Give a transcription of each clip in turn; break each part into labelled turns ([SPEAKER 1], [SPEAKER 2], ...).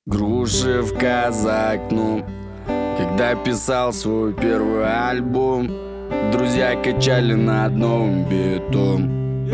[SPEAKER 1] Грушевка за окном. Когда писал свой первый альбом, друзья качали над новым битом.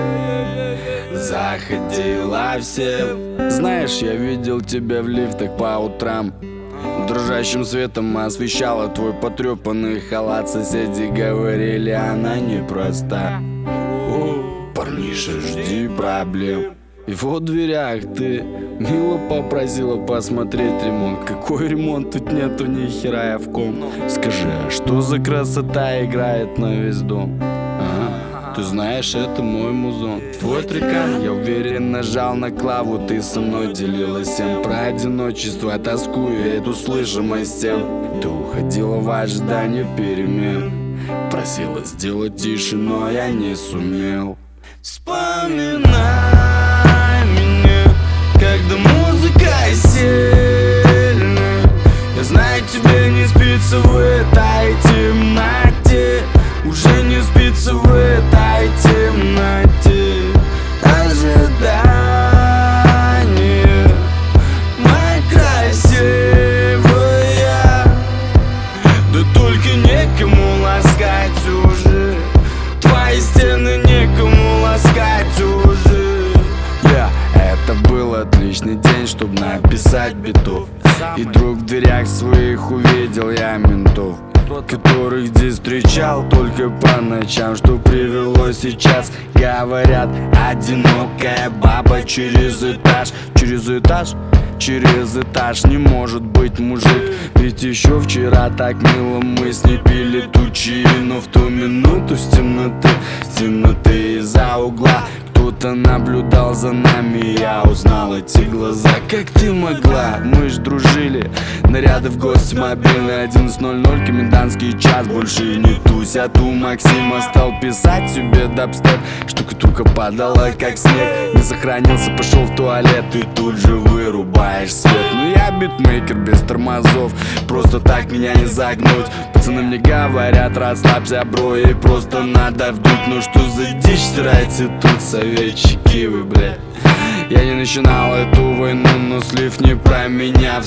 [SPEAKER 1] Заходила всем. Знаешь, я видел тебя в лифтах по утрам. Дрожащим светом освещала твой потрепанный халат. Соседи говорили, она непроста. Парниша, жди проблем. И вот в дверях ты мило попросила посмотреть ремонт. Какой ремонт? Тут нету ни хера, я в ком. Скажи, а что за красота играет на весь дом? Ага, ты знаешь, это мой музон. Твой трекан, я уверен, нажал на клаву. Ты со мной делилась всем про одиночество, тоску и эту слышимость тем. Ты уходила в ожидании перемен, просила сделать тише, но я не сумел. Вспоминай меня, когда музыка сильная. Я знаю, тебе не спится в этой темноте. Уже не спится в этой темноте. Ожидание, моя красивая. Да только некому ласкать уже. Твои стены некому ласкать уже. Это был отличный день, чтобы написать битов. И вдруг в дверях своих увидел я ментов, которых здесь встречал только по ночам. Что привело сейчас? Говорят, одинокая баба через этаж. Через этаж? Через этаж не может быть мужик. Ведь еще вчера так мило мы с ней пили тучи. Но в ту минуту с темноты из-за угла кто-то наблюдал за нами. Я узнал эти глаза. Как ты могла? Мы ж дружили. Наряды в гости мобильный. 11:00, комендантский час. Больше не тусь, а ту Максима стал писать себе дабстеп. Штукатурка падала как снег. Не сохранился, пошел в туалет. И тут же вырубаешь свет. Ну я битмейкер без тормозов. Просто так меня не загнуть. Пацаны мне говорят, расслабься, бро, и просто надо вдуть. Ну что за дичь стирайте тут, советчики вы, блядь. Я не начинал эту войну, но слив не про меня.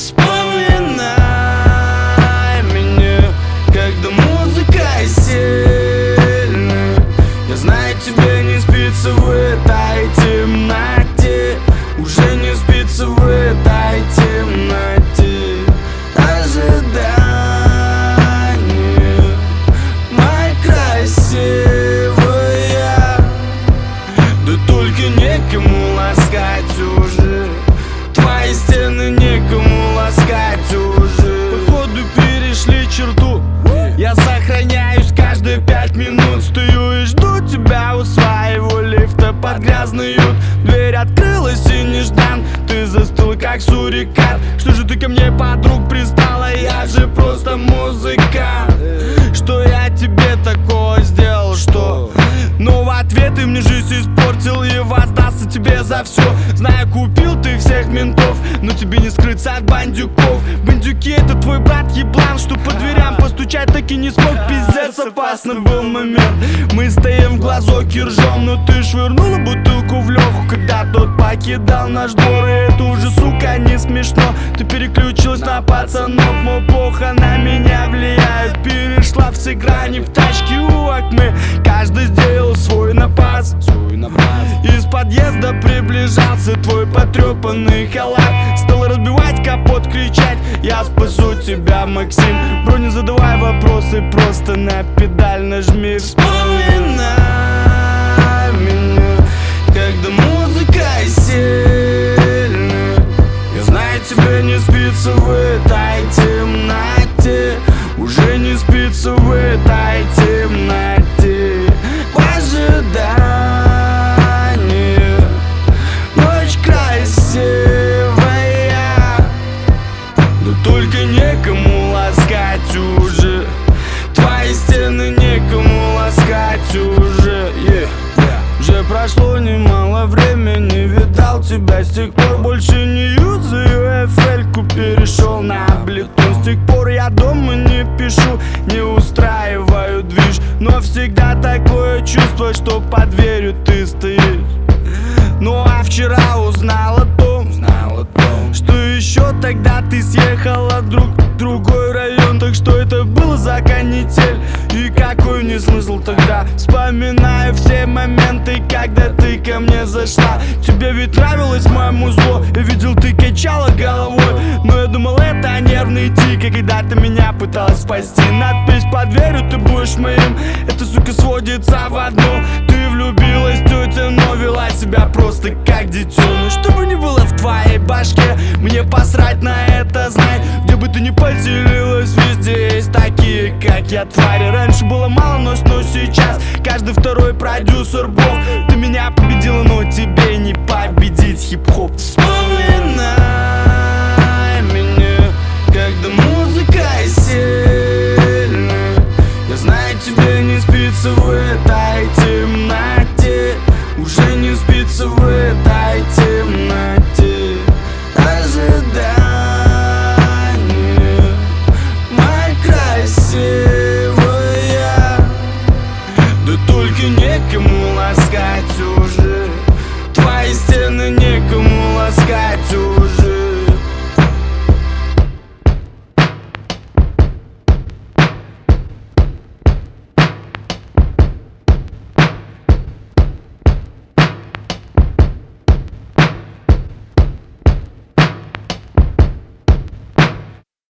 [SPEAKER 1] Вспоминай меня, когда музыка сильная. Я знаю, тебе не спится в этой темноте. Уже не спится в этой темноте. Ожидание, моя красивая. Да только некому ласкать уже. Твои стены некому ласкать уже. Походу перешли черту. Я сохраняюсь каждые 5 минут. Стою и жду тебя у своего лифта под грязный ют. Дверь открылась и неждан. Ты застыла как сурикат. Что же ты ко мне, подруг, пристала? Я же просто музыкант. Что я тебе такое сделал, что? Но в ответ ты мне жизнь испортил. И воздастся тебе за все. Знаю, купил ты всех ментов, но тебе не скрыться от бандюков. Бандюки — это твой брат еблан, что по дверям постучать так и не смог. Пиздец, опасный был момент. Мы стоим в глазок и ржем, но ты швырнула бутылку в Леху, когда тот покидал наш двор. И это уже, сука, не смешно. Ты переключилась на пацанов, мол, плохо на меня влияют. Перешла все грани в тачке у Акме. Каждый сделал свой напас. Из подъезда приближался твой потрепанный халат. Стал разбивать капот, кричать: я спасу тебя, Максим. Бро, не задавай вопросы, просто на педаль нажми. Вспоминай меня, когда музыка сильная. Я знаю, тебе не спится в этой темноте. Уже не спится в этой темноте. Ожидание, ночь красивая. Да только некому ласкать уже. Твои стены некому ласкать уже. Уже прошло немало времени, видал тебя с тех пор. Больше не юзаю FL-ку, перешел на Аблетон. С тех пор я дома не пишу, не устраиваю движ. Но всегда такое чувство, что под дверью ты стоишь. Ну а вчера узнал о том, что еще тогда ты съехала в другой район. Так что это было за канитель? И какой мне смысл тогда? Вспоминаю все моменты, когда ты ко мне зашла. Тебе ведь нравилось мое музло, я видел, ты качала головой. Но я думал, это нервный тик. И когда ты меня пыталась спасти, надпись под дверью, ты будешь моим. Это, сука, сводится в одно. Ты влюбилась, тетя, но вела себя просто как детеныш. Что бы ни было в твоей башке, мне посрать на это, знай. Где бы ты ни поселилась, везде есть такие, как я, твари. Раньше было мало, но сейчас каждый второй продюсер бог. Ты меня победила, но тебе не победить хип-хоп. Вспоминай меня, когда музыка сильная. Я знаю, тебе не спится в этой темноте. Уже не спится в этой темноте. Ожидание, моя красивая. Да только некому ласкать уже.